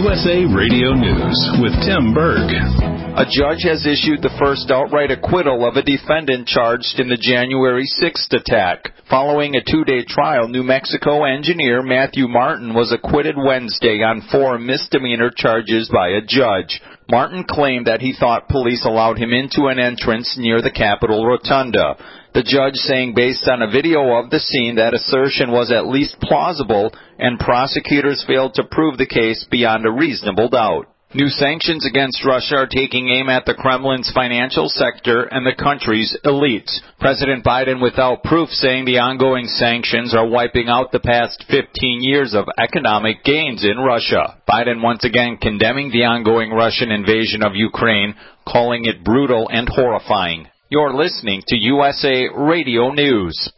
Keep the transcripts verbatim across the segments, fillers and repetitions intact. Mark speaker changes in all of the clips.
Speaker 1: S A Radio News with Tim Berg.
Speaker 2: A judge has issued the first outright acquittal of a defendant charged in the January sixth attack. Following a two-day trial, New Mexico engineer Matthew Martin was acquitted Wednesday on four misdemeanor charges by a judge. Martin claimed that he thought police allowed him into an entrance near the Capitol Rotunda. The judge saying based on a video of the scene that assertion was at least plausible and prosecutors failed to prove the case beyond a reasonable doubt. New sanctions against Russia are taking aim at the Kremlin's financial sector and the country's elites. President Biden without proof saying the ongoing sanctions are wiping out the past fifteen years of economic gains in Russia. Biden once again condemning the ongoing Russian invasion of Ukraine, calling it brutal and horrifying. You're listening to U S A Radio News.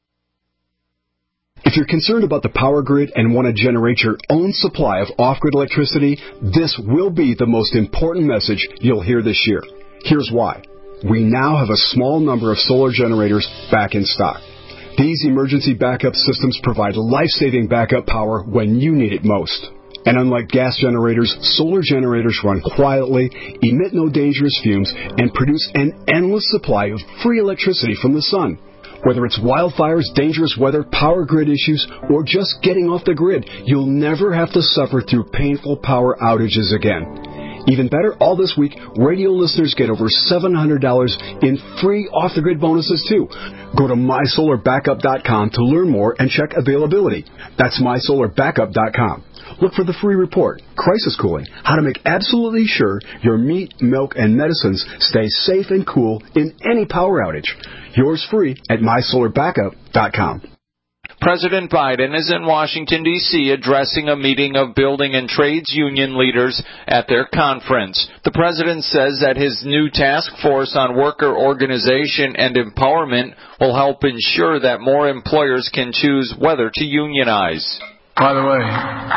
Speaker 3: If you're concerned about the power grid and want to generate your own supply of off-grid electricity, this will be the most important message you'll hear this year. Here's why. We now have a small number of solar generators back in stock. These emergency backup systems provide life-saving backup power when you need it most. And unlike gas generators, solar generators run quietly, emit no dangerous fumes, and produce an endless supply of free electricity from the sun. Whether it's wildfires, dangerous weather, power grid issues, or just getting off the grid, you'll never have to suffer through painful power outages again. Even better, all this week, radio listeners get over seven hundred dollars in free off-the-grid bonuses, too. Go to my solar backup dot com to learn more and check availability. That's my solar backup dot com. Look for the free report, Crisis Cooling, how to make absolutely sure your meat, milk, and medicines stay safe and cool in any power outage. Yours free at my solar backup dot com.
Speaker 2: President Biden is in Washington, D C addressing a meeting of building and trades union leaders at their conference. The president says that his new task force on worker organization and empowerment will help ensure that more employers can choose whether to unionize.
Speaker 4: By the way,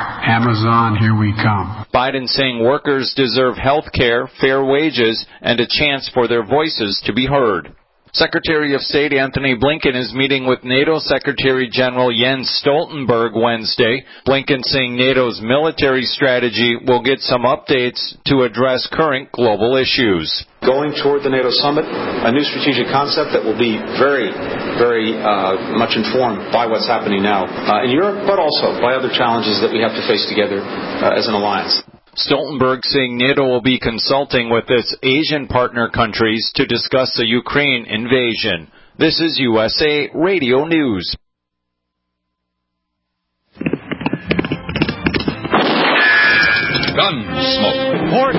Speaker 4: Amazon, here we come.
Speaker 2: Biden saying workers deserve health care, fair wages, and a chance for their voices to be heard. Secretary of State Antony Blinken is meeting with NATO Secretary General Jens Stoltenberg Wednesday. Blinken saying NATO's military strategy will get some updates to address current global issues.
Speaker 5: Going toward the NATO summit, a new strategic concept that will be very, very uh, much informed by what's happening now uh, in Europe, but also by other challenges that we have to face together uh, as an alliance.
Speaker 2: Stoltenberg saying NATO will be consulting with its Asian partner countries to discuss the Ukraine invasion. This is U S A Radio News.
Speaker 6: Gunsmoke. Port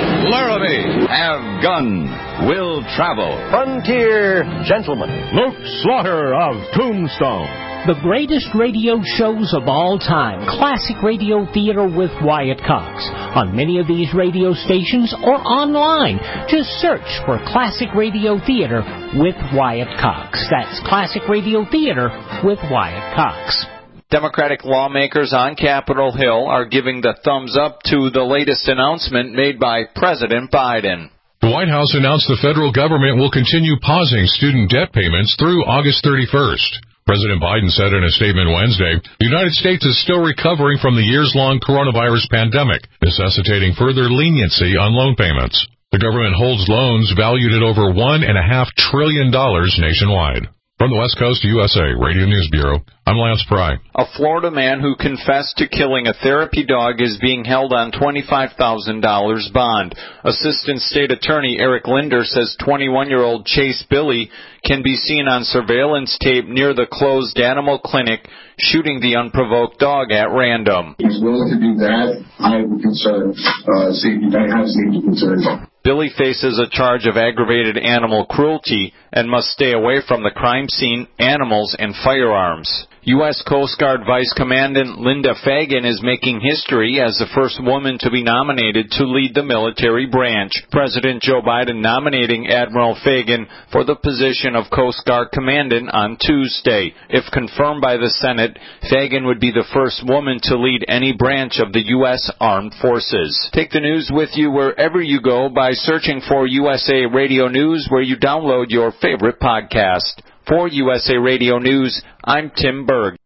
Speaker 6: Laramie. Have gun. Will travel.
Speaker 7: Frontier Gentleman.
Speaker 8: Luke Slaughter of Tombstone.
Speaker 9: The greatest radio shows of all time. Classic Radio Theater with Wyatt Cox. On many of these radio stations or online. Just search for Classic Radio Theater with Wyatt Cox. That's Classic Radio Theater with Wyatt Cox.
Speaker 2: Democratic lawmakers on Capitol Hill are giving the thumbs up to the latest announcement made by President Biden.
Speaker 10: The White House announced the federal government will continue pausing student debt payments through August thirty-first. President Biden said in a statement Wednesday, the United States is still recovering from the years-long coronavirus pandemic, necessitating further leniency on loan payments. The government holds loans valued at over one and a half trillion dollars nationwide. From the West Coast U S A Radio News Bureau, I'm Lance Pry.
Speaker 2: A Florida man who confessed to killing a therapy dog is being held on twenty-five thousand dollars bond. Assistant State Attorney Eric Linder says twenty-one-year-old Chase Billy can be seen on surveillance tape near the closed animal clinic shooting the unprovoked dog at random.
Speaker 11: He's willing to do that. I have concerns. Uh, safety. I have safety concerns.
Speaker 2: Billy faces a charge of aggravated animal cruelty and must stay away from the crime scene, animals, and firearms. U S Coast Guard Vice Commandant Linda Fagan is making history as the first woman to be nominated to lead the military branch. President Joe Biden nominating Admiral Fagan for the position of Coast Guard Commandant on Tuesday. If confirmed by the Senate, Fagan would be the first woman to lead any branch of the U S Armed Forces. Take the news with you wherever you go by searching for U S A Radio News where you download your favorite podcast. For U S A Radio News, I'm Tim Berg.